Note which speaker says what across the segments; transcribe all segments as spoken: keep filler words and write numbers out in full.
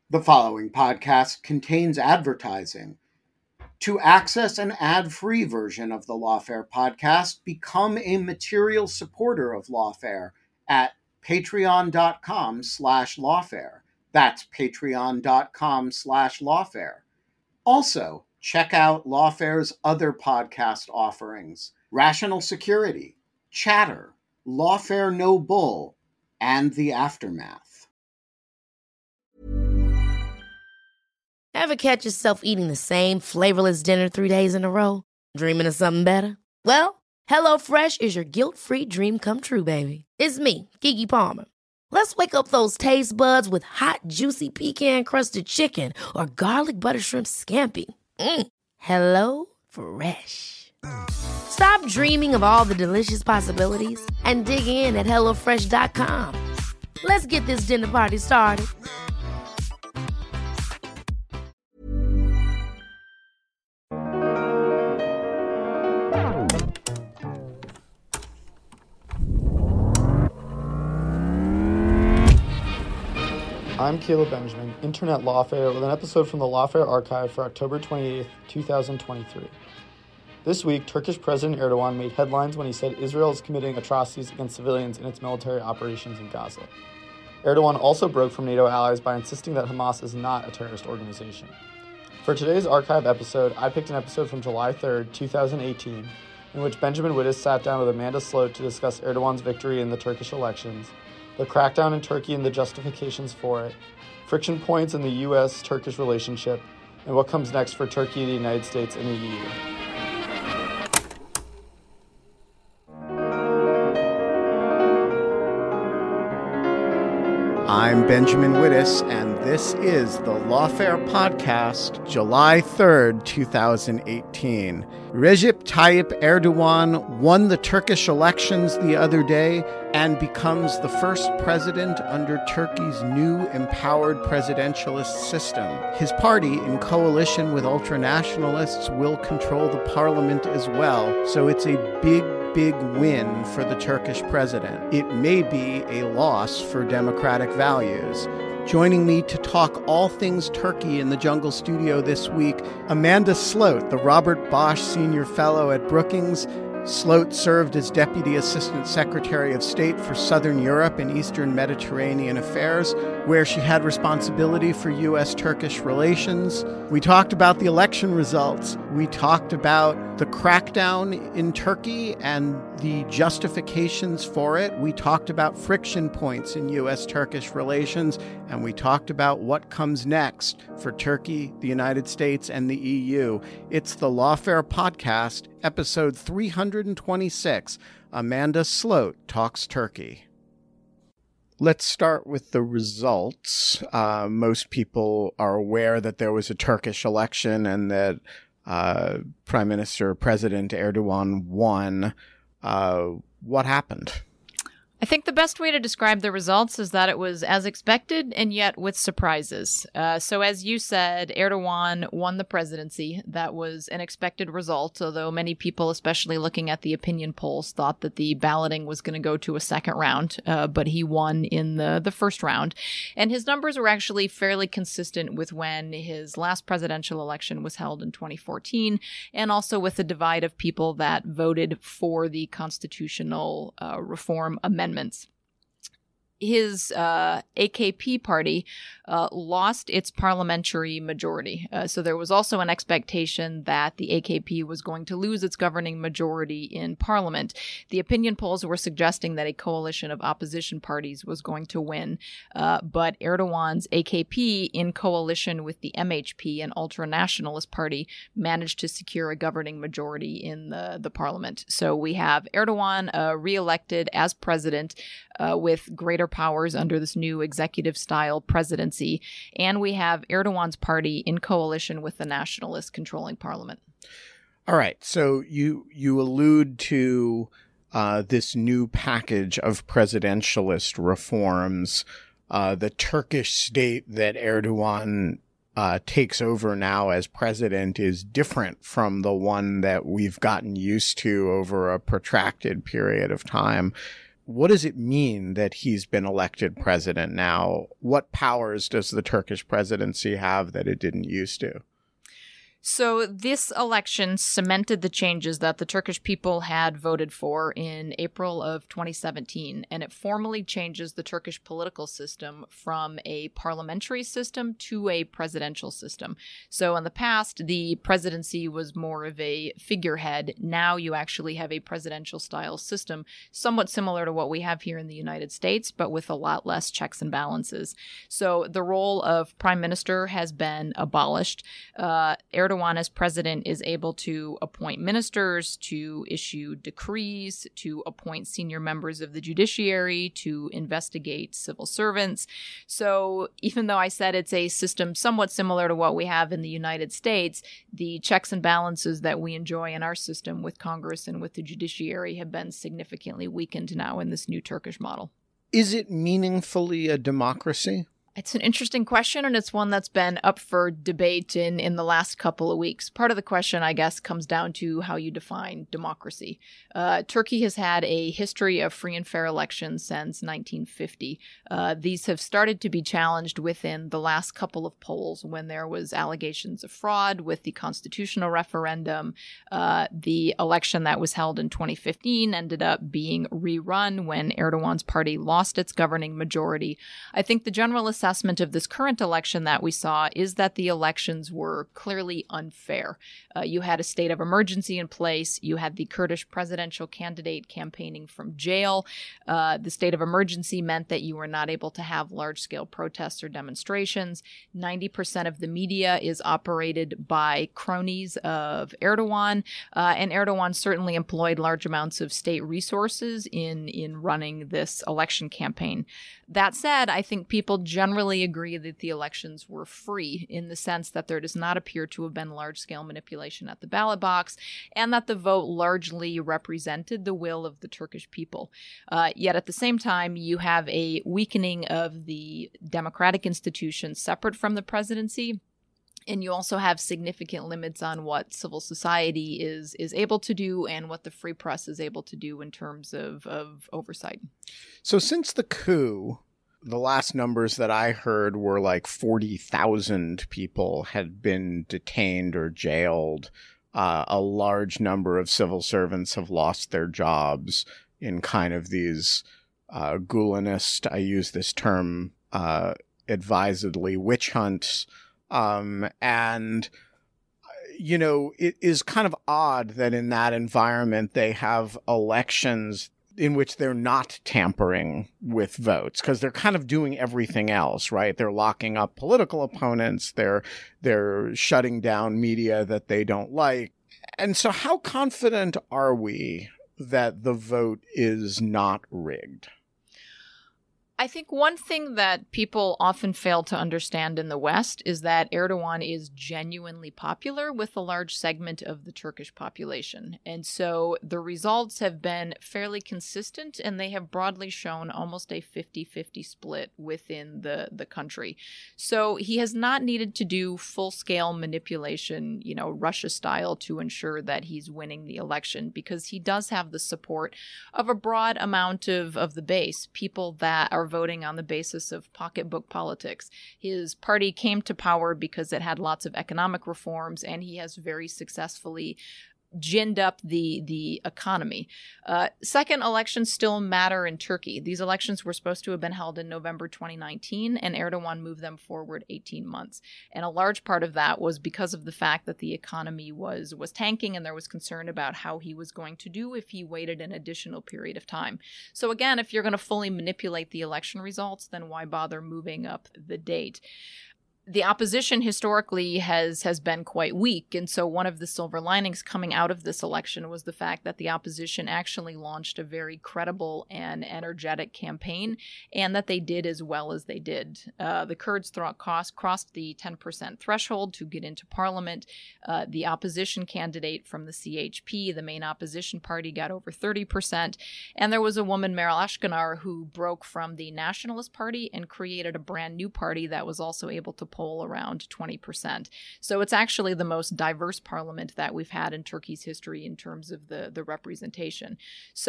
Speaker 1: The following podcast contains advertising. To access an ad-free version of the Lawfare podcast, become a material supporter of Lawfare at patreon.com slash lawfare. That's patreon.com slash lawfare. Also, check out Lawfare's other podcast offerings: Rational Security, Chatter, Lawfare No Bull, and The Aftermath.
Speaker 2: Ever catch yourself eating the same flavorless dinner three days in a row? Dreaming of something better? Well, HelloFresh is your guilt-free dream come true, baby. It's me, Keke Palmer. Let's wake up those taste buds with hot, juicy pecan-crusted chicken or garlic butter shrimp scampi. Mm. Hello Fresh. Stop dreaming of all the delicious possibilities and dig in at hello fresh dot com. Let's get this dinner party started.
Speaker 3: I'm Caleb Benjamin, intern at Lawfare, with an episode from the Lawfare archive for October twenty-eighth, twenty twenty-three. This week, Turkish President Erdogan made headlines when he said Israel is committing atrocities against civilians in its military operations in Gaza. Erdogan also broke from NATO allies by insisting that Hamas is not a terrorist organization. For today's archive episode, I picked an episode from July third, twenty eighteen, in which Benjamin Wittes sat down with Amanda Sloat to discuss Erdogan's victory in the Turkish elections, the crackdown in Turkey and the justifications for it, friction points in the U S Turkish relationship, and what comes next for Turkey, the United States, and the E U.
Speaker 1: I'm Benjamin Wittes, and this is the Lawfare Podcast, July third, twenty eighteen. Recep Tayyip Erdogan won the Turkish elections the other day and becomes the first president under Turkey's new empowered presidentialist system. His party, in coalition with ultranationalists, will control the parliament as well, so it's a big big win for the Turkish president. It may be a loss for democratic values. Joining me to talk all things Turkey in the Jungle Studio this week, Amanda Sloat, the Robert Bosch Senior Fellow at Brookings. Sloat served as Deputy Assistant Secretary of State for Southern Europe and Eastern Mediterranean Affairs, where she had responsibility for U S Turkish relations. We talked about the election results. We talked about the crackdown in Turkey and the justifications for it. We talked about friction points in U S Turkish relations, and we talked about what comes next for Turkey, the United States, and the E U. It's the Lawfare Podcast, episode three hundred twenty-six. Amanda Sloat Talks Turkey. Let's start with the results. Uh, most people are aware that there was a Turkish election and that uh, Prime Minister President Erdogan won. Uh, what happened?
Speaker 4: I think the best way to describe the results is that it was as expected and yet with surprises. Uh, so as you said, Erdogan won the presidency. That was an expected result, although many people, especially looking at the opinion polls, thought that the balloting was going to go to a second round, uh, but he won in the, the first round. And his numbers were actually fairly consistent with when his last presidential election was held in twenty fourteen, and also with the divide of people that voted for the constitutional uh, reform amendment. Amendments. His uh, A K P party uh, lost its parliamentary majority. Uh, so there was also an expectation that the A K P was going to lose its governing majority in parliament. The opinion polls were suggesting that a coalition of opposition parties was going to win. Uh, but Erdogan's A K P, in coalition with the M H P, an ultra-nationalist party, managed to secure a governing majority in the, the parliament. So we have Erdogan uh, re-elected as president uh, with greater powers under this new executive-style presidency, and we have Erdogan's party in coalition with the nationalists controlling parliament.
Speaker 1: All right, so you you allude to uh, this new package of presidentialist reforms, uh, the Turkish state that Erdogan uh, takes over now as president is different from the one that we've gotten used to over a protracted period of time. what does it mean that he's been elected president now? What powers does the Turkish presidency have that it didn't used to?
Speaker 4: So this election cemented the changes that the Turkish people had voted for in April of twenty seventeen, and it formally changes the Turkish political system from a parliamentary system to a presidential system. So in the past, the presidency was more of a figurehead. Now you actually have a presidential-style system, somewhat similar to what we have here in the United States, but with a lot less checks and balances. So the role of prime minister has been abolished. Uh, Erdogan as president is able to appoint ministers, to issue decrees, to appoint senior members of the judiciary, to investigate civil servants. So even though I said it's a system somewhat similar to what we have in the United States, the checks and balances that we enjoy in our system with Congress and with the judiciary have been significantly weakened now in this new Turkish model.
Speaker 1: Is it meaningfully a democracy?
Speaker 4: It's an interesting question, and it's one that's been up for debate in, in the last couple of weeks. Part of the question, I guess, comes down to how you define democracy. Uh, Turkey has had a history of free and fair elections since nineteen fifty. Uh, these have started to be challenged within the last couple of polls when there was allegations of fraud with the constitutional referendum. Uh, the election that was held in twenty fifteen ended up being rerun when Erdogan's party lost its governing majority. I think the general assessment assessment of this current election that we saw is that the elections were clearly unfair. Uh, you had a state of emergency in place. You had the Kurdish presidential candidate campaigning from jail. Uh, the state of emergency meant that you were not able to have large-scale protests or demonstrations. ninety percent of the media is operated by cronies of Erdogan, uh, and Erdogan certainly employed large amounts of state resources in, in running this election campaign. That said, I think people generally agree that the elections were free in the sense that there does not appear to have been large-scale manipulation at the ballot box and that the vote largely represented the will of the Turkish people. Uh, yet at the same time, you have a weakening of the democratic institutions separate from the presidency. And you also have significant limits on what civil society is is able to do and what the free press is able to do in terms of, of oversight.
Speaker 1: So since the coup, the last numbers that I heard were like forty thousand people had been detained or jailed. Uh, a large number of civil servants have lost their jobs in kind of these uh, Gulenist, I use this term uh, advisedly, witch hunts. Um, and, you know, it is kind of odd that in that environment they have elections in which they're not tampering with votes because they're kind of doing everything else, right? They're locking up political opponents. They're, they're shutting down media that they don't like. And so how confident are we that the vote is not rigged?
Speaker 4: I think one thing that people often fail to understand in the West is that Erdogan is genuinely popular with a large segment of the Turkish population. And so the results have been fairly consistent, and they have broadly shown almost a fifty-fifty split within the, the country. So he has not needed to do full-scale manipulation, you know, Russia style, to ensure that he's winning the election, because he does have the support of a broad amount of, of the base, people that are voting on the basis of pocketbook politics. His party came to power because it had lots of economic reforms, and he has very successfully ginned up the the economy. Uh, second, elections still matter in Turkey. These elections were supposed to have been held in November twenty nineteen, and Erdogan moved them forward eighteen months. And a large part of that was because of the fact that the economy was was tanking, and there was concern about how he was going to do if he waited an additional period of time. So again, if you're going to fully manipulate the election results, then why bother moving up the date? The opposition historically has has been quite weak, and so one of the silver linings coming out of this election was the fact that the opposition actually launched a very credible and energetic campaign, and that they did as well as they did. Uh, the Kurds th- cost, crossed the ten percent threshold to get into parliament. Uh, the opposition candidate from the C H P, the main opposition party, got over thirty percent, and there was a woman, Meral Akşener, who broke from the Nationalist Party and created a brand new party that was also able to poll around twenty percent. So it's actually the most diverse parliament that we've had in Turkey's history in terms of the, the representation. So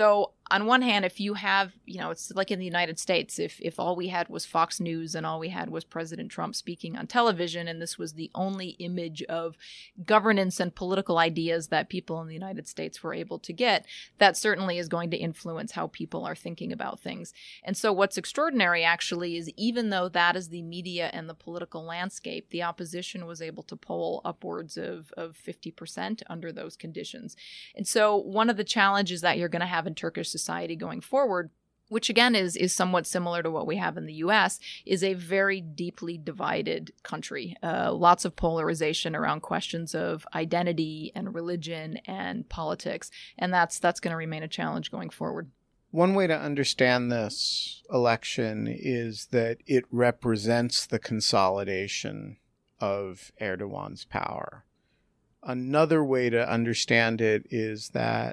Speaker 4: on one hand, if you have, you know, it's like in the United States, if if all we had was Fox News and all we had was President Trump speaking on television, and this was the only image of governance and political ideas that people in the United States were able to get, that certainly is going to influence how people are thinking about things. And so what's extraordinary, actually, is even though that is the media and the political landscape, the opposition was able to poll upwards of, of fifty percent under those conditions. And so one of the challenges that you're going to have in Turkish society going forward, which again is is somewhat similar to what we have in the U S, is a very deeply divided country. Uh, lots of polarization around questions of identity and religion and politics, and that's that's going to remain a challenge going forward.
Speaker 1: One way to understand this election is that it represents the consolidation of Erdogan's power. Another way to understand it is that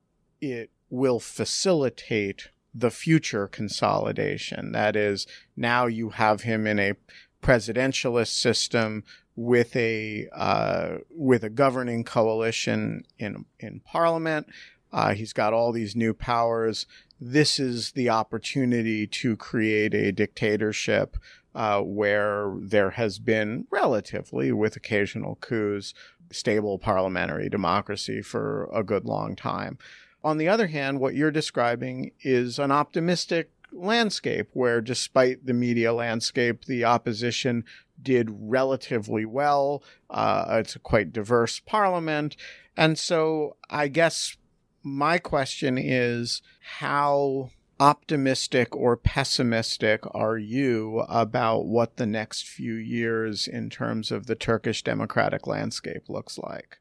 Speaker 1: it will facilitate the future consolidation. That is, now you have him in a presidentialist system with a uh, with a governing coalition in in parliament. Uh, he's got all these new powers. This is the opportunity to create a dictatorship uh, where there has been relatively, with occasional coups, stable parliamentary democracy for a good long time. On the other hand, what you're describing is an optimistic landscape where, despite the media landscape, the opposition did relatively well. Uh, it's a quite diverse parliament. And so I guess my question is, how optimistic or pessimistic are you about what the next few years in terms of the Turkish democratic landscape looks like?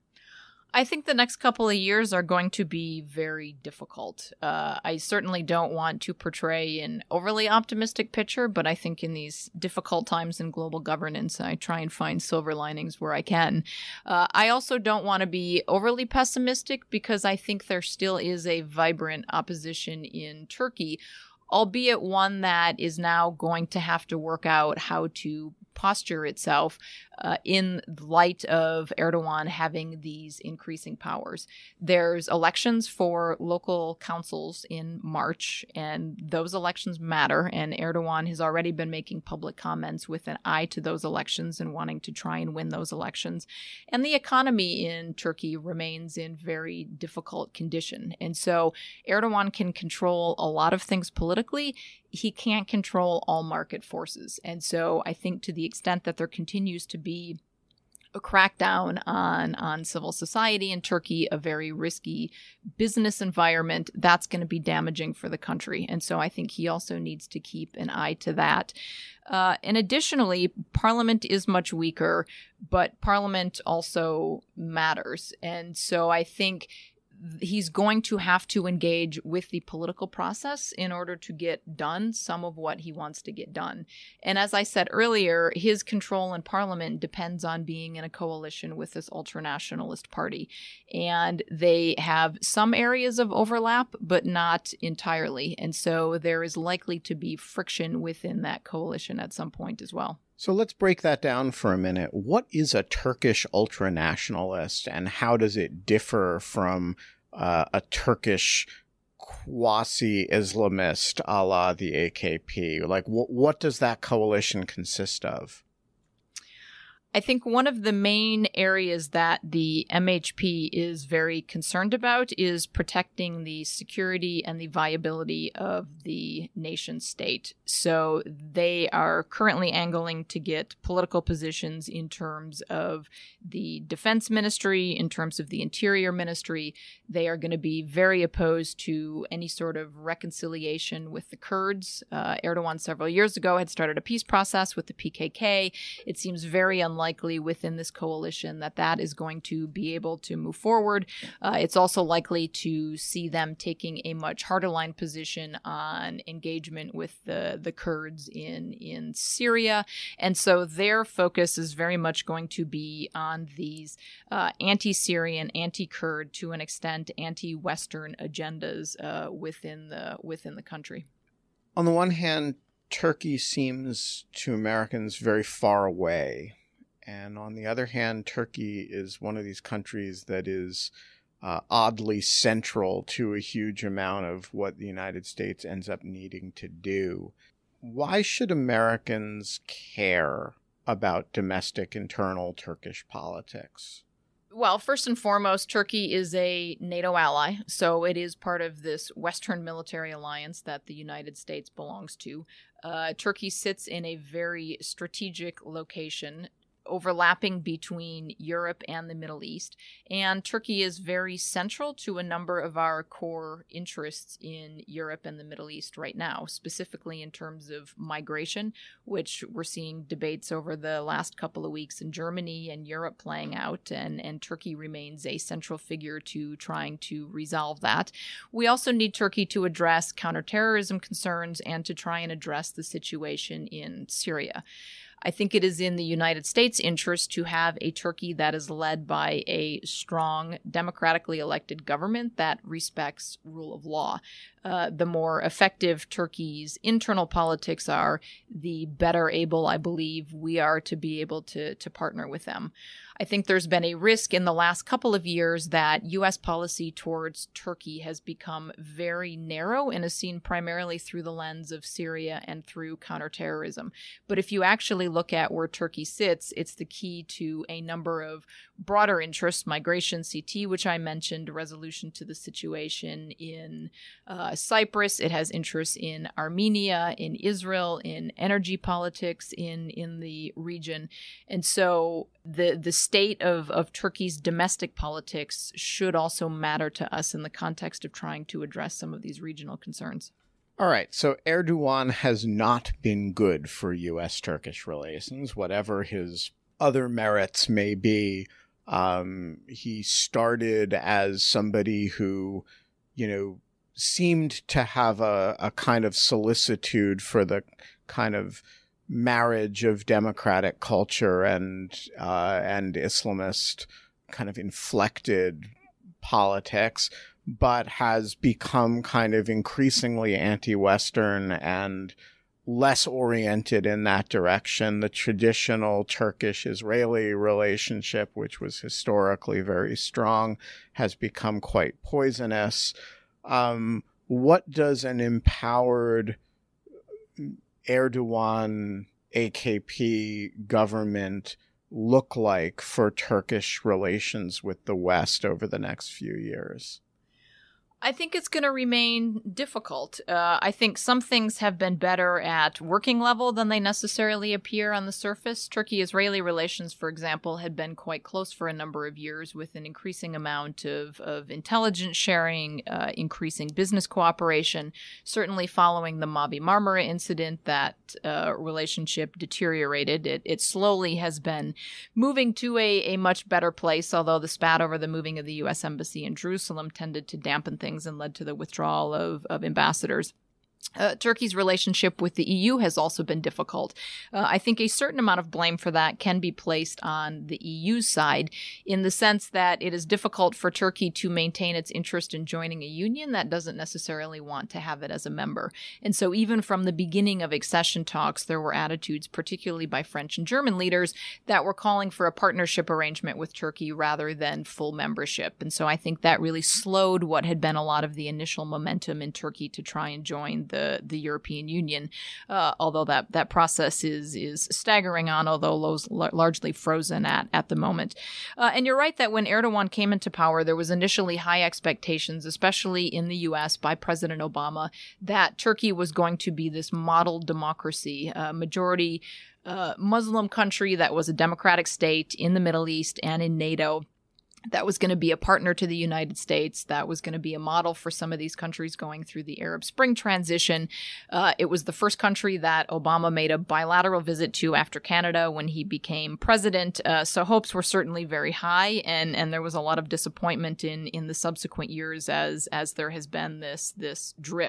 Speaker 4: I think the next couple of years are going to be very difficult. Uh, I certainly don't want to portray an overly optimistic picture, but I think in these difficult times in global governance, I try and find silver linings where I can. Uh, I also don't want to be overly pessimistic because I think there still is a vibrant opposition in Turkey, albeit one that is now going to have to work out how to posture itself uh, in light of Erdogan having these increasing powers. There's elections for local councils in March, and those elections matter, and Erdogan has already been making public comments with an eye to those elections and wanting to try and win those elections. And the economy in Turkey remains in very difficult condition. And so Erdogan can control a lot of things politically. He can't control all market forces. And so I think to the extent that there continues to be a crackdown on, on civil society in Turkey, a very risky business environment, that's going to be damaging for the country. And so I think he also needs to keep an eye to that. Uh, and additionally, Parliament is much weaker, but Parliament also matters. And so I think he's going to have to engage with the political process in order to get done some of what he wants to get done. And as I said earlier, his control in parliament depends on being in a coalition with this ultranationalist party. And they have some areas of overlap, but not entirely. And so there is likely to be friction within that coalition at some point as well.
Speaker 1: So let's break that down for a minute. What is a Turkish ultranationalist, and how does it differ from uh, a Turkish quasi-Islamist a la the A K P? Like, wh- what does that coalition consist of?
Speaker 4: I think one of the main areas that the M H P is very concerned about is protecting the security and the viability of the nation state. So they are currently angling to get political positions in terms of the defense ministry, in terms of the interior ministry. They are going to be very opposed to any sort of reconciliation with the Kurds. Uh, Erdogan several years ago had started a peace process with the P K K. It seems very unlikely likely within this coalition that that is going to be able to move forward. Uh, it's also likely to see them taking a much harder line position on engagement with the, the Kurds in, in Syria. And so their focus is very much going to be on these uh, anti-Syrian, anti-Kurd, to an extent, anti-Western agendas uh, within the within the country.
Speaker 1: On the one hand, Turkey seems to Americans very far away. And on the other hand, Turkey is one of these countries that is uh, oddly central to a huge amount of what the United States ends up needing to do. Why should Americans care about domestic internal Turkish politics?
Speaker 4: Well, first and foremost, Turkey is a NATO ally, so it is part of this Western military alliance that the United States belongs to. Uh, Turkey sits in a very strategic location, overlapping between Europe and the Middle East, and Turkey is very central to a number of our core interests in Europe and the Middle East right now, specifically in terms of migration, which we're seeing debates over the last couple of weeks in Germany and Europe playing out, and, and Turkey remains a central figure to trying to resolve that. We also need Turkey to address counterterrorism concerns and to try and address the situation in Syria. I think it is in the United States' interest to have a Turkey that is led by a strong, democratically elected government that respects rule of law. Uh, the more effective Turkey's internal politics are, the better able, I believe, we are to be able to, to partner with them. I think there's been a risk in the last couple of years that U S policy towards Turkey has become very narrow and is seen primarily through the lens of Syria and through counterterrorism. But if you actually look at where Turkey sits, it's the key to a number of broader interests: migration, C T, which I mentioned, resolution to the situation in uh, Cyprus. It has interests in Armenia, in Israel, in energy politics in, in the region. And so the the state of, of Turkey's domestic politics should also matter to us in the context of trying to address some of these regional concerns.
Speaker 1: All right, so Erdogan has not been good for U S Turkish relations, whatever his other merits may be. Um, he started as somebody who, you know, seemed to have a, a kind of solicitude for the kind of marriage of democratic culture and uh, and Islamist kind of inflected politics, but has become kind of increasingly anti-Western and less oriented in that direction. The traditional Turkish-Israeli relationship, which was historically very strong, has become quite poisonous. Um, what does an empowered Erdogan A K P government look like for Turkish relations with the West over the next few years?
Speaker 4: I think it's going to remain difficult. Uh, I think some things have been better at working level than they necessarily appear on the surface. Turkey-Israeli relations, for example, had been quite close for a number of years, with an increasing amount of, of intelligence sharing, uh, increasing business cooperation. Certainly following the Mavi Marmara incident, that uh, relationship deteriorated. It, it slowly has been moving to a, a much better place, although the spat over the moving of the U S Embassy in Jerusalem tended to dampen things and led to the withdrawal of, of ambassadors. Uh, Turkey's relationship with the E U has also been difficult. Uh, I think a certain amount of blame for that can be placed on the E U's side, in the sense that it is difficult for Turkey to maintain its interest in joining a union that doesn't necessarily want to have it as a member. And so even from the beginning of accession talks, there were attitudes, particularly by French and German leaders, that were calling for a partnership arrangement with Turkey rather than full membership. And so I think that really slowed what had been a lot of the initial momentum in Turkey to try and join the the European Union, uh, although that, that process is is staggering on, although lows, largely frozen at, at the moment. Uh, and you're right that when Erdogan came into power, there was initially high expectations, especially in the U S by President Obama, that Turkey was going to be this model democracy, a majority uh, Muslim country that was a democratic state in the Middle East and in NATO, that was going to be a partner to the United States, that was going to be a model for some of these countries going through the Arab Spring transition. Uh, it was the first country that Obama made a bilateral visit to after Canada when he became president. Uh, so hopes were certainly very high, and, and there was a lot of disappointment in, in the subsequent years as as there has been this, this drift.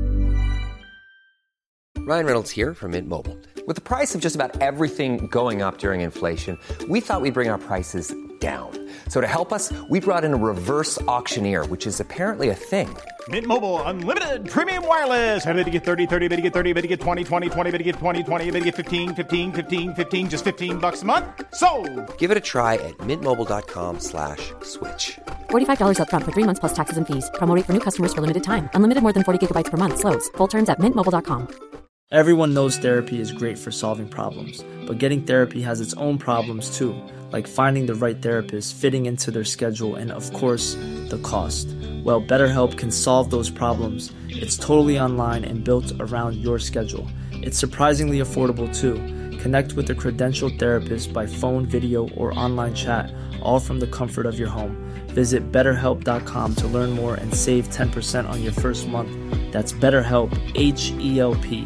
Speaker 5: Ryan Reynolds here from Mint Mobile. With the price of just about everything going up during inflation, we thought we'd bring our prices down. So to help us, we brought in a reverse auctioneer, which is apparently a thing.
Speaker 6: Mint Mobile Unlimited Premium Wireless. How to get thirty, thirty, how to get thirty, how to get twenty, twenty, twenty, how to get twenty, twenty, how to get fifteen, fifteen, fifteen, fifteen, just fifteen bucks a month? Sold!
Speaker 5: Give it a try at mintmobile.com slash switch.
Speaker 7: forty-five dollars up front for three months plus taxes and fees. Promo rate for new customers for limited time. Unlimited more than forty gigabytes per month. Slows full terms at mint mobile dot com.
Speaker 8: Everyone knows therapy is great for solving problems, but getting therapy has its own problems too, like finding the right therapist, fitting into their schedule, and of course, the cost. Well, BetterHelp can solve those problems. It's totally online and built around your schedule. It's surprisingly affordable too. Connect with a credentialed therapist by phone, video, or online chat, all from the comfort of your home. Visit better help dot com to learn more and save ten percent on your first month. That's BetterHelp, H E L P.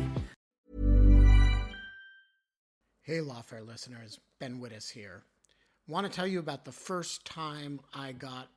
Speaker 1: Hey, Lawfare listeners, Ben Wittes here. Want to tell you about the first time I got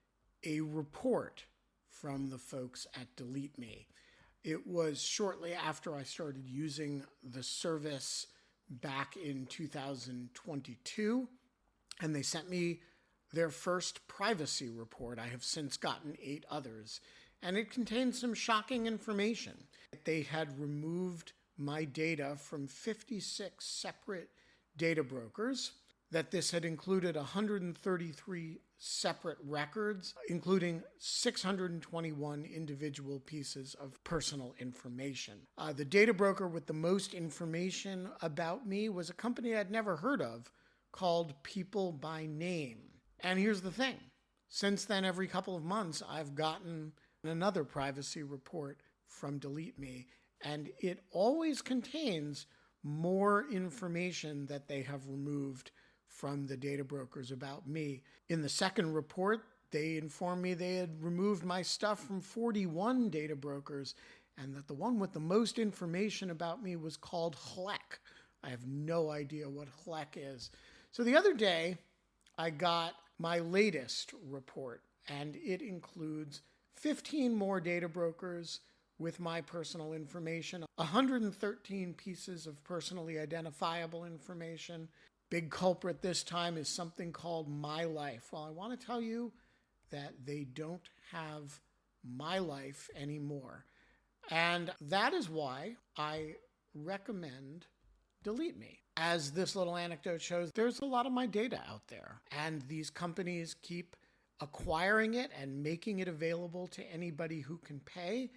Speaker 1: a report from the folks at Delete Me. It was shortly after I started using the service back in two thousand twenty-two, and they sent me their first privacy report. I have since gotten eight others, and it contained some shocking information. They had removed my data from fifty-six separate data brokers, that this had included one hundred thirty-three separate records, including six hundred twenty-one individual pieces of personal information. Uh, the data broker with the most information about me was a company I'd never heard of called People by Name. And here's the thing. Since then, every couple of months, I've gotten another privacy report from Delete Me, and it always contains more information that they have removed from the data brokers about me. In the second report, they informed me they had removed my stuff from forty-one data brokers, and that the one with the most information about me was called H L E C. I have no idea what H L E C is. So the other day, I got my latest report, and it includes fifteen more data brokers with my personal information, one hundred thirteen pieces of personally identifiable information. Big culprit this time is something called My Life. Well, I want to tell you that they don't have My Life anymore. And that is why I recommend Delete Me. As this little anecdote shows, there's a lot of my data out there, and these companies keep acquiring it and making it available to anybody who can pay.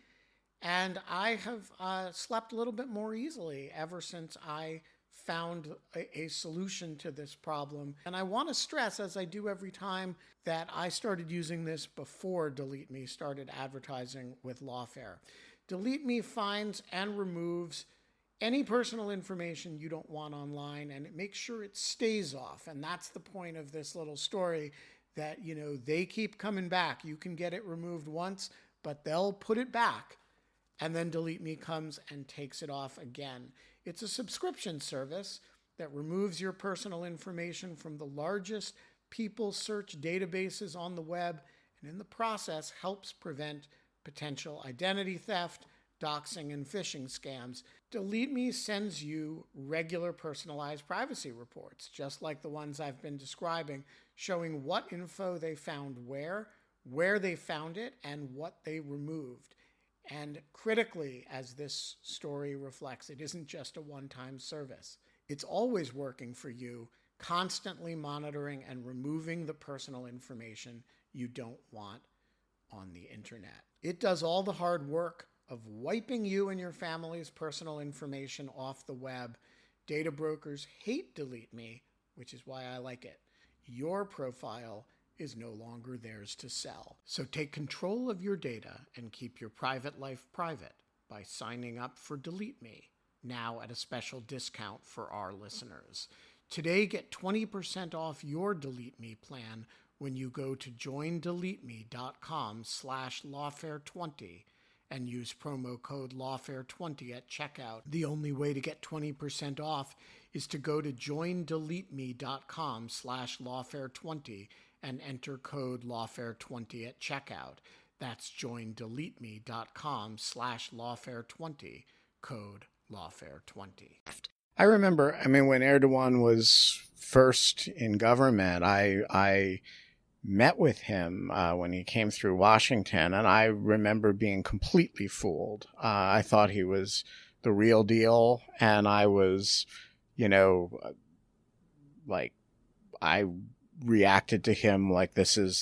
Speaker 1: And I have uh, slept a little bit more easily ever since I found a, a solution to this problem. And I want to stress, as I do every time, that I started using this before Delete Me started advertising with Lawfare. Delete Me finds and removes any personal information you don't want online, and it makes sure it stays off. And that's the point of this little story, that, you know, they keep coming back. You can get it removed once, but they'll put it back. And then Delete Me comes and takes it off again. It's a subscription service that removes your personal information from the largest people search databases on the web, and in the process helps prevent potential identity theft, doxing, and phishing scams. Delete Me sends you regular personalized privacy reports, just like the ones I've been describing, showing what info they found where, where they found it, and what they removed. And critically, as this story reflects, it isn't just a one-time service. It's always working for you, constantly monitoring and removing the personal information you don't want on the internet. It does all the hard work of wiping you and your family's personal information off the web. Data brokers hate Delete Me, which is why I like it. Your profile is no longer theirs to sell. So take control of your data and keep your private life private by signing up for Delete Me, now at a special discount for our listeners. Today, get twenty percent off your Delete Me plan when you go to joindeleteme.com slash lawfare20 and use promo code lawfare twenty at checkout. The only way to get twenty percent off is to go to joindeleteme.com slash lawfare20 and enter code lawfare twenty at checkout. That's joindeleteme.com slash lawfare20, code lawfare twenty. I remember, I mean, when Erdogan was first in government, I I met with him uh, when he came through Washington, and I remember being completely fooled. Uh, I thought he was the real deal, and I was, you know, like, I reacted to him like this is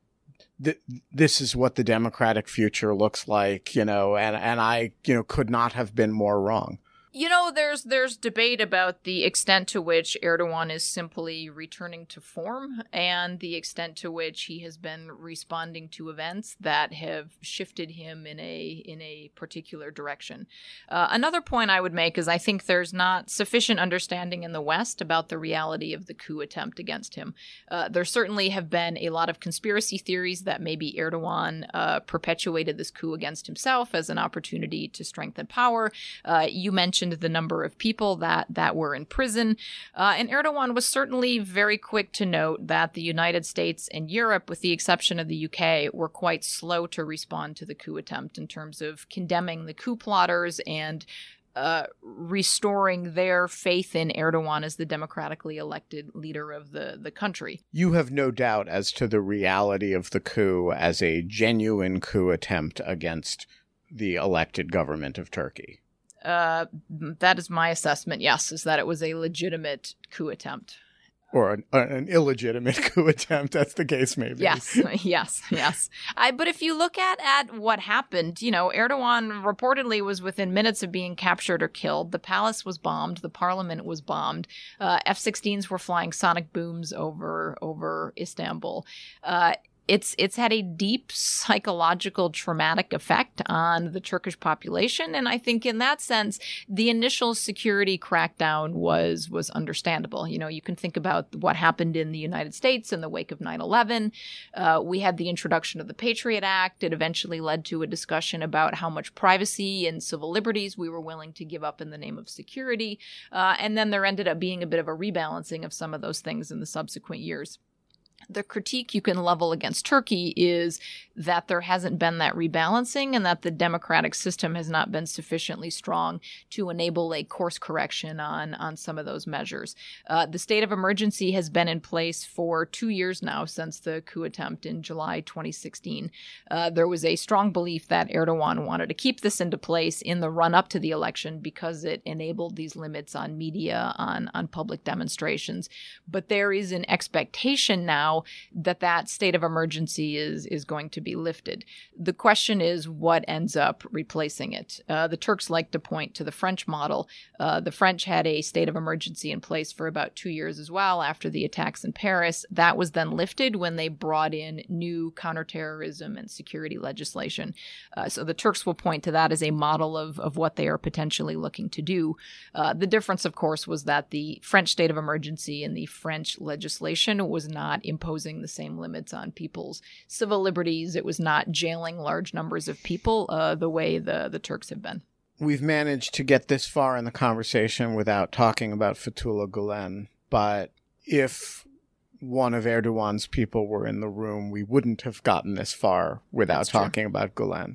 Speaker 1: th- this is what the Democratic future looks like, you know, and, and I, you know, could not have been more wrong.
Speaker 4: You know, there's there's debate about the extent to which Erdogan is simply returning to form and the extent to which he has been responding to events that have shifted him in a in a particular direction. Uh, another point I would make is I think there's not sufficient understanding in the West about the reality of the coup attempt against him. Uh, there certainly have been a lot of conspiracy theories that maybe Erdogan uh, perpetuated this coup against himself as an opportunity to strengthen power. Uh, you mentioned the number of people that, that were in prison. Uh, and Erdogan was certainly very quick to note that the United States and Europe, with the exception of the U K, were quite slow to respond to the coup attempt in terms of condemning the coup plotters and uh, restoring their faith in Erdogan as the democratically elected leader of the, the country.
Speaker 1: You have no doubt as to the reality of the coup as a genuine coup attempt against the elected government of Turkey.
Speaker 4: Uh, that is my assessment, yes, is that it was a legitimate coup attempt.
Speaker 1: Or an, an illegitimate coup attempt, as the case may be.
Speaker 4: Yes, yes, yes. I, but if you look at, at what happened, you know, Erdogan reportedly was within minutes of being captured or killed. The palace was bombed. The parliament was bombed. Uh, F sixteens were flying sonic booms over, over Istanbul. Uh, It's it's had a deep psychological traumatic effect on the Turkish population. And I think in that sense, the initial security crackdown was was understandable. You know, you can think about what happened in the United States in the wake of nine eleven. Uh, we had the introduction of the Patriot Act. It eventually led to a discussion about how much privacy and civil liberties we were willing to give up in the name of security. Uh, and then there ended up being a bit of a rebalancing of some of those things in the subsequent years. The critique you can level against Turkey is that there hasn't been that rebalancing and that the democratic system has not been sufficiently strong to enable a course correction on, on some of those measures. Uh, the state of emergency has been in place for two years now since the coup attempt in July twenty sixteen. Uh, there was a strong belief that Erdogan wanted to keep this into place in the run-up to the election because it enabled these limits on media, on, on public demonstrations. But there is an expectation now that that state of emergency is is going to be lifted. The question is what ends up replacing it. Uh, the Turks like to point to the French model. Uh, the French had a state of emergency in place for about two years as well after the attacks in Paris. That was then lifted when they brought in new counterterrorism and security legislation. Uh, so the Turks will point to that as a model of, of what they are potentially looking to do. Uh, the difference, of course, was that the French state of emergency and the French legislation was not imposing the same limits on people's civil liberties. It was not jailing large numbers of people uh, the way the, the Turks have been.
Speaker 1: We've managed to get this far in the conversation without talking about Fethullah Gulen, but if one of Erdogan's people were in the room, we wouldn't have gotten this far without That's talking true. about Gulen.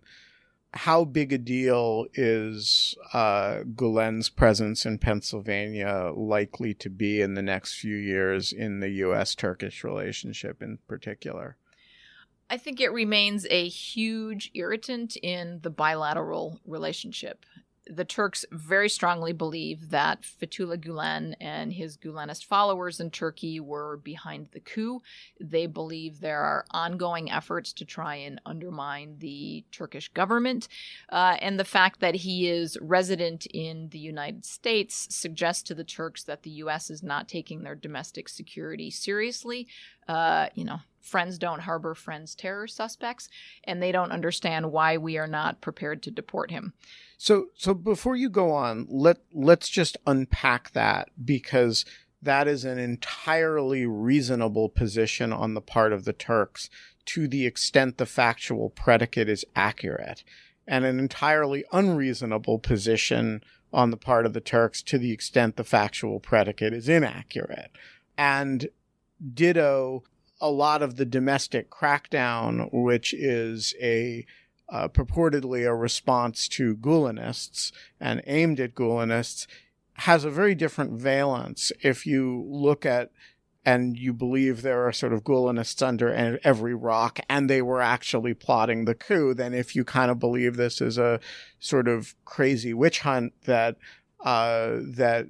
Speaker 1: How big a deal is uh, Gulen's presence in Pennsylvania likely to be in the next few years in the U S Turkish relationship in particular?
Speaker 4: I think it remains a huge irritant in the bilateral relationship. The Turks very strongly believe that Fethullah Gulen and his Gulenist followers in Turkey were behind the coup. They believe there are ongoing efforts to try and undermine the Turkish government. Uh, and the fact that he is resident in the United States suggests to the Turks that the U S is not taking their domestic security seriously. Uh, you know, friends don't harbor friends terror suspects, and they don't understand why we are not prepared to deport him.
Speaker 1: So so before you go on, let, let's just unpack that, because that is an entirely reasonable position on the part of the Turks to the extent the factual predicate is accurate, and an entirely unreasonable position on the part of the Turks to the extent the factual predicate is inaccurate. And ditto, a lot of the domestic crackdown, which is a uh, purportedly a response to Gulenists and aimed at Gulenists, has a very different valence if you look at and you believe there are sort of Gulenists under every rock, and they were actually plotting the coup, than if you kind of believe this is a sort of crazy witch hunt that, uh, that,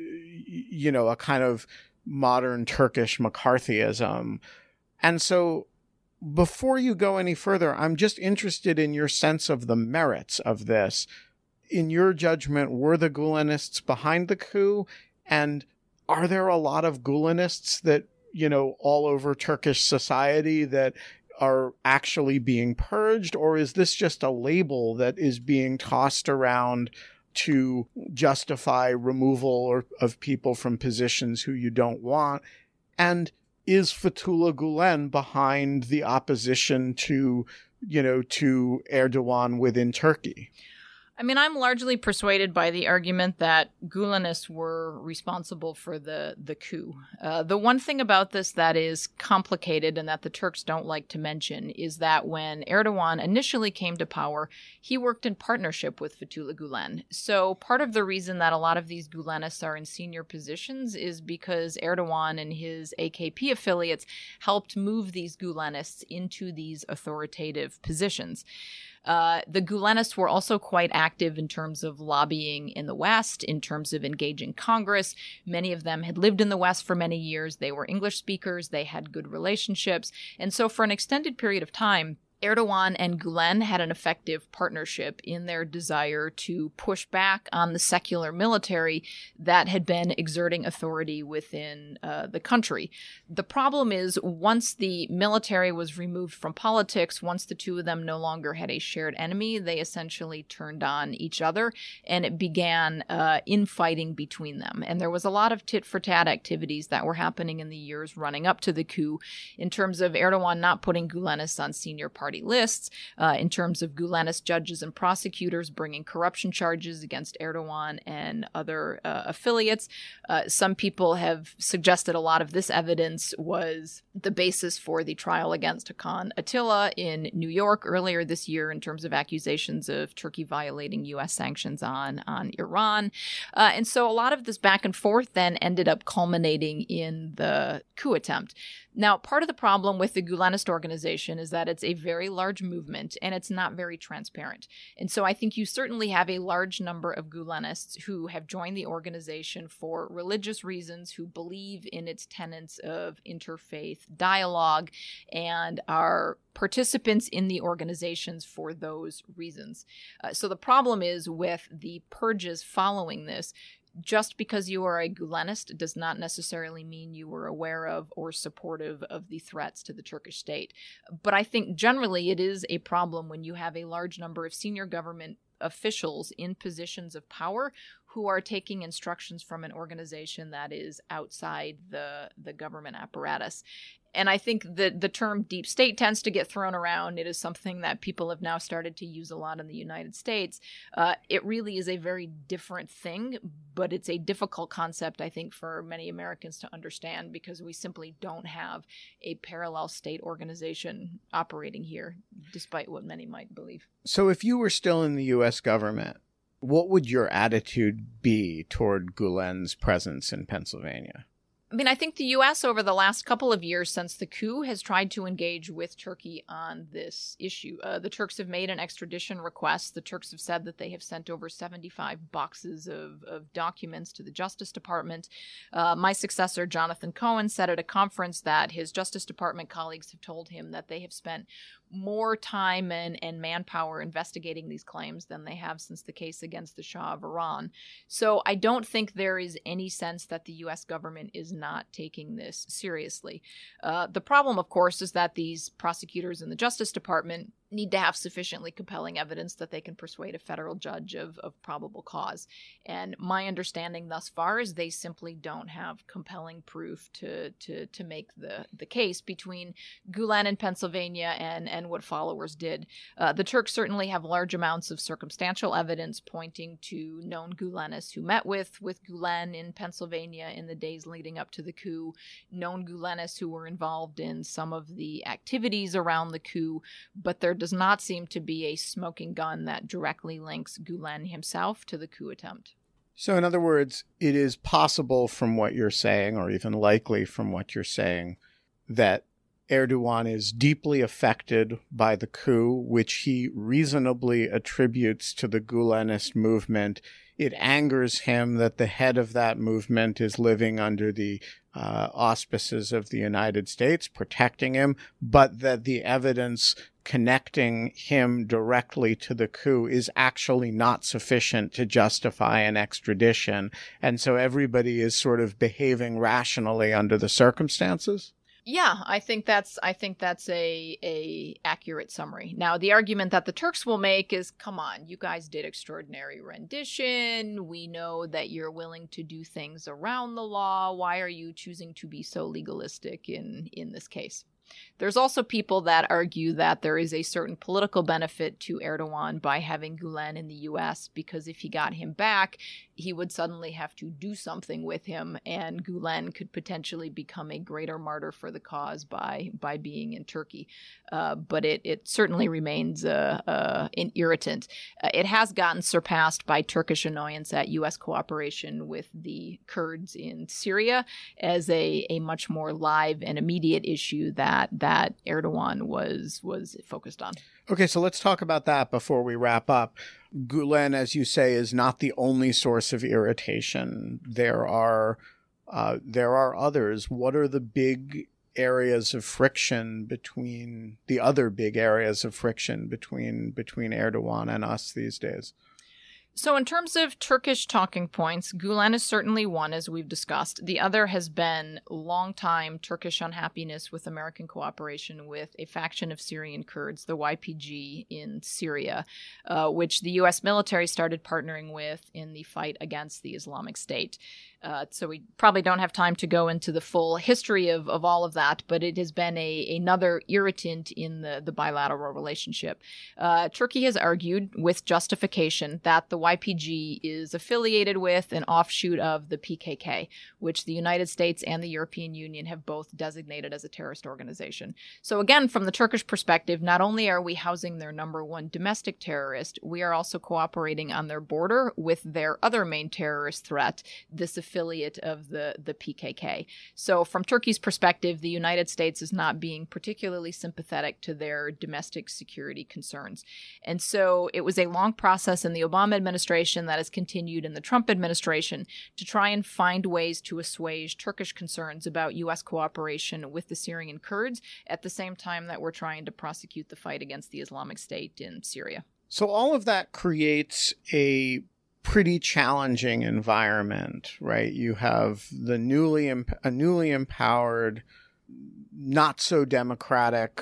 Speaker 1: you know, a kind of modern Turkish McCarthyism. And so before you go any further, I'm just interested in your sense of the merits of this. In your judgment, were the Gulenists behind the coup? And are there a lot of Gulenists that, you know, all over Turkish society that are actually being purged? Or is this just a label that is being tossed around to justify removal or, of people from positions who you don't want? And is Fethullah Gulen behind the opposition to, you know, to Erdogan within Turkey?
Speaker 4: I mean, I'm largely persuaded by the argument that Gulenists were responsible for the, the coup. Uh, the one thing about this that is complicated and that the Turks don't like to mention is that when Erdogan initially came to power, he worked in partnership with Fethullah Gulen. So part of the reason that a lot of these Gulenists are in senior positions is because Erdogan and his A K P affiliates helped move these Gulenists into these authoritative positions. Uh, the Gulenists were also quite active in terms of lobbying in the West, in terms of engaging Congress. Many of them had lived in the West for many years. They were English speakers. They had good relationships. And so for an extended period of time, Erdogan and Gulen had an effective partnership in their desire to push back on the secular military that had been exerting authority within uh, the country. The problem is, once the military was removed from politics, once the two of them no longer had a shared enemy, they essentially turned on each other, and it began uh, infighting between them. And there was a lot of tit-for-tat activities that were happening in the years running up to the coup, in terms of Erdogan not putting Gulenists on senior party lists, uh, in terms of Gulenist judges and prosecutors bringing corruption charges against Erdogan and other uh, affiliates. Uh, some people have suggested a lot of this evidence was the basis for the trial against Hakan Atilla in New York earlier this year in terms of accusations of Turkey violating U S sanctions on, on Iran. Uh, and so a lot of this back and forth then ended up culminating in the coup attempt. Now, part of the problem with the Gulenist organization is that it's a very large movement and it's not very transparent. And so I think you certainly have a large number of Gulenists who have joined the organization for religious reasons, who believe in its tenets of interfaith dialogue and are participants in the organizations for those reasons. Uh, so the problem is with the purges following this, just because you are a Gulenist does not necessarily mean you were aware of or supportive of the threats to the Turkish state. But I think generally it is a problem when you have a large number of senior government officials in positions of power who are taking instructions from an organization that is outside the, the government apparatus. And I think that the term deep state tends to get thrown around. It is something that people have now started to use a lot in the United States. Uh, it really is a very different thing, but it's a difficult concept, I think, for many Americans to understand because we simply don't have a parallel state organization operating here, despite what many might believe.
Speaker 1: So if you were still in the U S government, what would your attitude be toward Gulen's presence in Pennsylvania?
Speaker 4: I mean, I think the U S over the last couple of years since the coup has tried to engage with Turkey on this issue. Uh, the Turks have made an extradition request. The Turks have said that they have sent over seventy-five boxes of, of documents to the Justice Department. Uh, my successor, Jonathan Cohen, said at a conference that his Justice Department colleagues have told him that they have spent more time and, and manpower investigating these claims than they have since the case against the Shah of Iran. So I don't think there is any sense that the U S government is not taking this seriously. Uh, the problem, of course, is that these prosecutors in the Justice Department need to have sufficiently compelling evidence that they can persuade a federal judge of, of probable cause. And my understanding thus far is they simply don't have compelling proof to to to make the, the case between Gulen in Pennsylvania and, and what followers did. Uh, the Turks certainly have large amounts of circumstantial evidence pointing to known Gulenists who met with, with Gulen in Pennsylvania in the days leading up to the coup, known Gulenists who were involved in some of the activities around the coup, but there does not seem to be a smoking gun that directly links Gulen himself to the coup attempt.
Speaker 1: So in other words, it is possible from what you're saying, or even likely from what you're saying, that Erdogan is deeply affected by the coup, which he reasonably attributes to the Gulenist movement. It angers him that the head of that movement is living under the uh, auspices of the United States, protecting him, but that the evidence connecting him directly to the coup is actually not sufficient to justify an extradition. And so everybody is sort of behaving rationally under the circumstances?
Speaker 4: Yeah, I think that's I think that's a a accurate summary. Now, the argument that the Turks will make is, come on, you guys did extraordinary rendition. We know that you're willing to do things around the law. Why are you choosing to be so legalistic in in this case? There's also people that argue that there is a certain political benefit to Erdogan by having Gulen in the U S, because if he got him back, he would suddenly have to do something with him, and Gulen could potentially become a greater martyr for the cause by by being in Turkey. Uh, but it, it certainly remains uh, uh, an irritant. Uh, it has gotten surpassed by Turkish annoyance at U S cooperation with the Kurds in Syria as a, a much more live and immediate issue that that Erdogan was was focused on.
Speaker 1: Okay, so let's talk about that before we wrap up. Gulen, as you say, is not the only source of irritation. There are uh, there are others. What are the big areas of friction between the other big areas of friction between between Erdogan and us these days?
Speaker 4: So in terms of Turkish talking points, Gulen is certainly one, as we've discussed. The other has been long-time Turkish unhappiness with American cooperation with a faction of Syrian Kurds, the Y P G in Syria, uh, which the U S military started partnering with in the fight against the Islamic State. Uh, so we probably don't have time to go into the full history of, of all of that, but it has been a another irritant in the, the bilateral relationship. Uh, Turkey has argued, with justification, that the Y P G is affiliated with an offshoot of the P K K, which the United States and the European Union have both designated as a terrorist organization. So again, from the Turkish perspective, not only are we housing their number one domestic terrorist, we are also cooperating on their border with their other main terrorist threat, this affiliate of the, the P K K. So from Turkey's perspective, the United States is not being particularly sympathetic to their domestic security concerns. And so it was a long process in the Obama administration that has continued in the Trump administration to try and find ways to assuage Turkish concerns about U S cooperation with the Syrian Kurds at the same time that we're trying to prosecute the fight against the Islamic State in Syria.
Speaker 1: So all of that creates a pretty challenging environment, right? You have the newly imp- a newly empowered, not so democratic,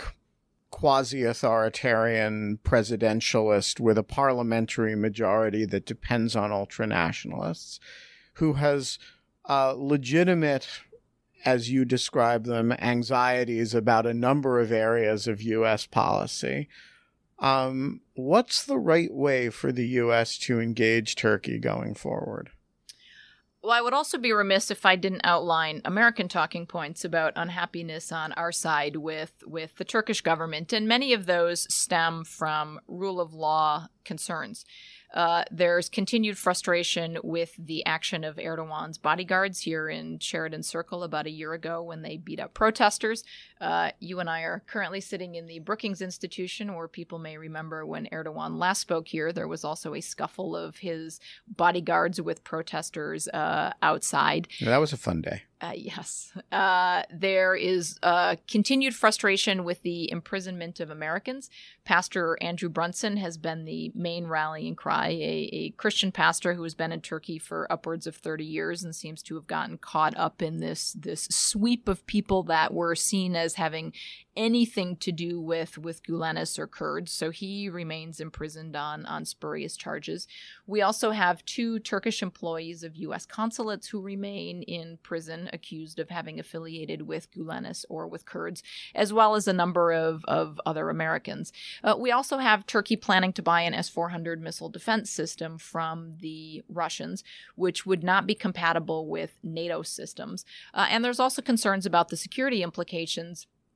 Speaker 1: quasi-authoritarian presidentialist with a parliamentary majority that depends on ultranationalists, who has uh, legitimate, as you describe them, anxieties about a number of areas of U S policy. Um, what's the right way for the U S to engage Turkey going forward?
Speaker 4: Well, I would also be remiss if I didn't outline American talking points about unhappiness on our side with, with the Turkish government, and many of those stem from rule of law concerns. Uh, there's continued frustration with the action of Erdogan's bodyguards here in Sheridan Circle about a year ago when they beat up protesters. Uh, you and I are currently sitting in the Brookings Institution, where people may remember when Erdogan last spoke here, there was also a scuffle of his bodyguards with protesters uh, outside.
Speaker 1: Yeah, that was a fun day.
Speaker 4: Uh, yes. Uh, there is uh, continued frustration with the imprisonment of Americans. Pastor Andrew Brunson has been the main rallying cry, a, a Christian pastor who has been in Turkey for upwards of thirty years and seems to have gotten caught up in this, this sweep of people that were seen as having anything to do with, with Gulenists or Kurds. So he remains imprisoned on, on spurious charges. We also have two Turkish employees of U S consulates who remain in prison, accused of having affiliated with Gulenists or with Kurds, as well as a number of, of other Americans. Uh, we also have Turkey planning to buy an S four hundred missile defense system from the Russians, which would not be compatible with NATO systems. Uh, and there's also concerns about the security implications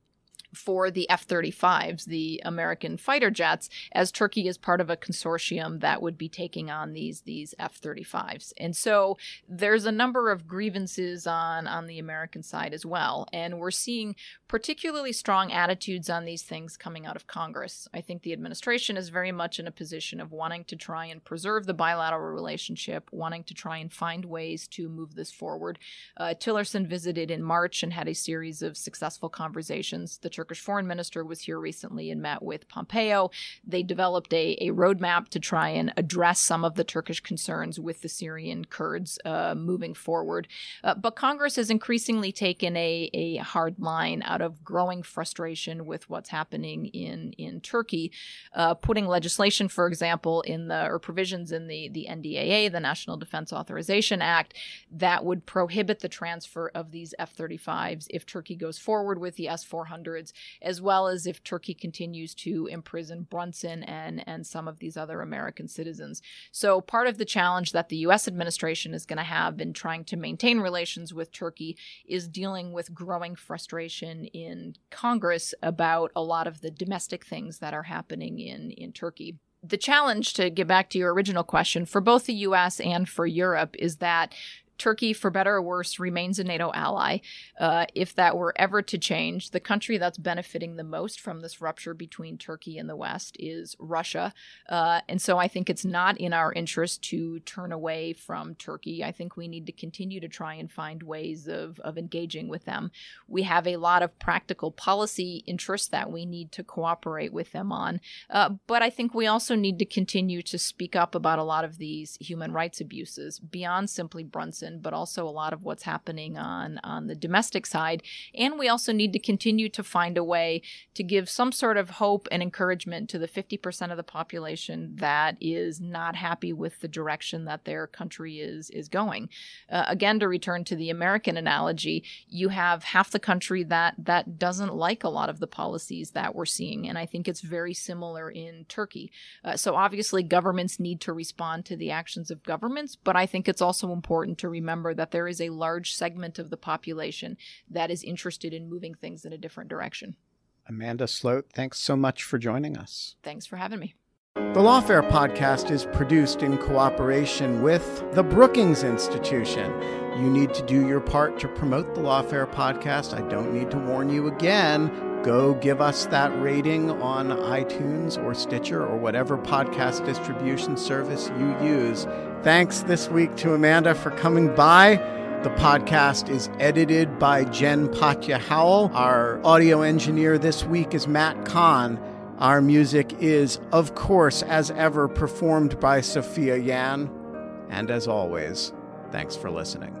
Speaker 4: for the F thirty-fives, the American fighter jets, as Turkey is part of a consortium that would be taking on these these F thirty-fives. And so there's a number of grievances on, on the American side as well. And we're seeing particularly strong attitudes on these things coming out of Congress. I think the administration is very much in a position of wanting to try and preserve the bilateral relationship, wanting to try and find ways to move this forward. Uh, Tillerson visited in March and had a series of successful conversations. The Turkish foreign minister was here recently and met with Pompeo. They developed a, a roadmap to try and address some of the Turkish concerns with the Syrian Kurds uh, moving forward. Uh, but Congress has increasingly taken a, a hard line out of growing frustration with what's happening in, in Turkey, uh, putting legislation, for example, in the or provisions in the, the N D A A, the National Defense Authorization Act, that would prohibit the transfer of these F thirty-fives if Turkey goes forward with the S four hundreds, as well as if Turkey continues to imprison Brunson and, and some of these other American citizens. So part of the challenge that the U S administration is going to have in trying to maintain relations with Turkey is dealing with growing frustration in Congress about a lot of the domestic things that are happening in, in Turkey. The challenge, to get back to your original question, for both the U S and for Europe is that Turkey, for better or worse, remains a NATO ally. Uh, if that were ever to change, the country that's benefiting the most from this rupture between Turkey and the West is Russia. Uh, and so I think it's not in our interest to turn away from Turkey. I think we need to continue to try and find ways of, of engaging with them. We have a lot of practical policy interests that we need to cooperate with them on. Uh, but I think we also need to continue to speak up about a lot of these human rights abuses beyond simply Brunson, but also a lot of what's happening on, on the domestic side. And we also need to continue to find a way to give some sort of hope and encouragement to the fifty percent of the population that is not happy with the direction that their country is, is going. Uh, again, to return to the American analogy, you have half the country that, that doesn't like a lot of the policies that we're seeing. And I think it's very similar in Turkey. Uh, so obviously governments need to respond to the actions of governments, but I think it's also important to remember that there is a large segment of the population that is interested in moving things in a different direction.
Speaker 1: Amanda Sloat, thanks so much for joining us.
Speaker 4: Thanks for having me.
Speaker 1: The Lawfare podcast is produced in cooperation with the Brookings Institution. You need to do your part to promote the Lawfare podcast. I don't need to warn you again. Go give us that rating on iTunes or Stitcher or whatever podcast distribution service you use. Thanks this week to Amanda for coming by. The podcast is edited by Jen Patja Howell. Our audio engineer this week is Matt Kahn. Our music is, of course, as ever, performed by Sophia Yan. And as always, thanks for listening.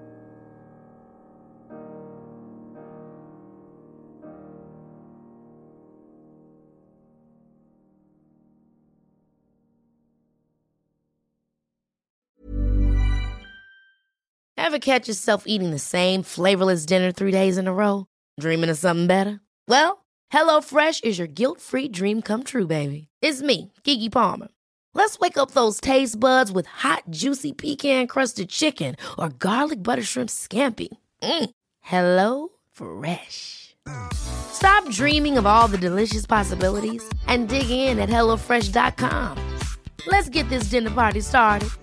Speaker 2: Ever catch yourself eating the same flavorless dinner three days in a row? Dreaming of something better? Well, HelloFresh is your guilt-free dream come true, baby. It's me, Keke Palmer. Let's wake up those taste buds with hot, juicy pecan-crusted chicken or garlic butter shrimp scampi. Mm. Hello Fresh. Stop dreaming of all the delicious possibilities and dig in at hello fresh dot com. Let's get this dinner party started.